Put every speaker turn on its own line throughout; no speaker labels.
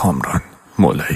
کامران مولایی.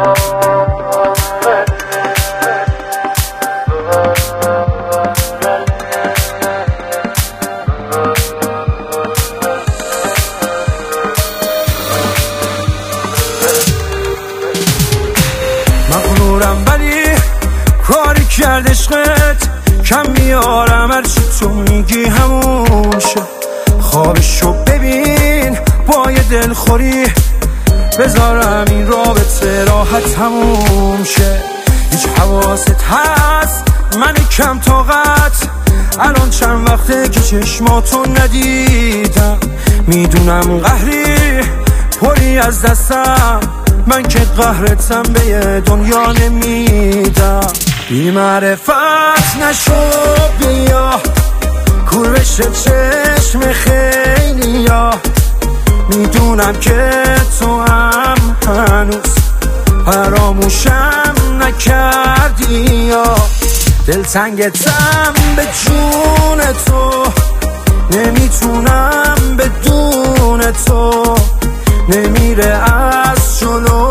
مغرورم ولی کاری کرد عشقت، کم میارم هرچی تو میگی همون شه. خوابشو ببین با یه دلخوری، بذارم این رابطه راحت تموم شه. هیچ حواست هست من کم طاقت، الان چند وقته که چشماتو ندیدم. میدونم قهری پری از دستم، من که قهرتم به یه دنیا نمیدم. بی معرفت نشو بیا کور بشه چشم خیلی یا، میدونم که تو هم هنوز فراموشم نکردی یا. دلتنگتم به جون تو، نمیتونم بدون تو. نمیره از جلو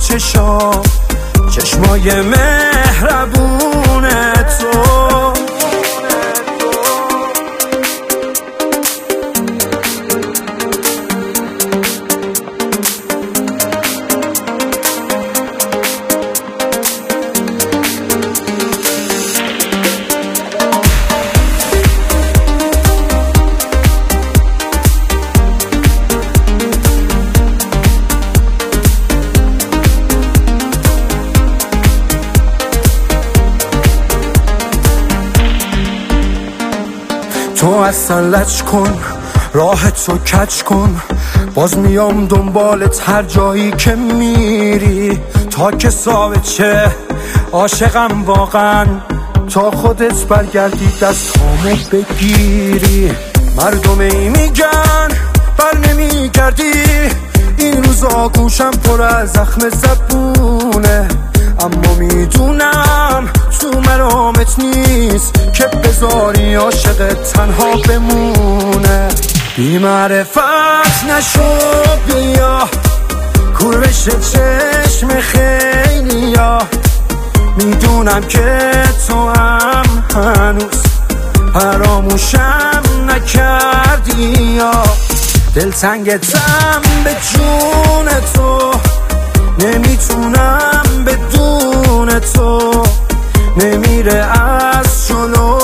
چشمای مهربون تو. تو اصلا لج کن، راه تو کج کن، باز میام دنبالت هر جایی که میری. تا که ثابت عاشقم واقعا، تا خودت برگردی دستامو بگیری. مردم ای میگن بر نمیگردی، این روزا گوشم پر از زخم زبونه. اما میدونم تو مرامت نیست که بذاری عاشقت تنها بمونه. بی معرفت نشو بیا کور بشه چشم خیلی یا، میدونم که تو هم هنوز فراموشم نکردی یا. دلتنگتم به جون تو، نمیتونم بدون تو. نمیره از جلو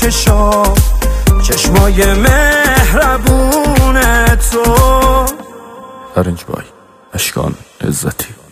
چشمای مهربون تو.
ارنج بای اشکان عزتی.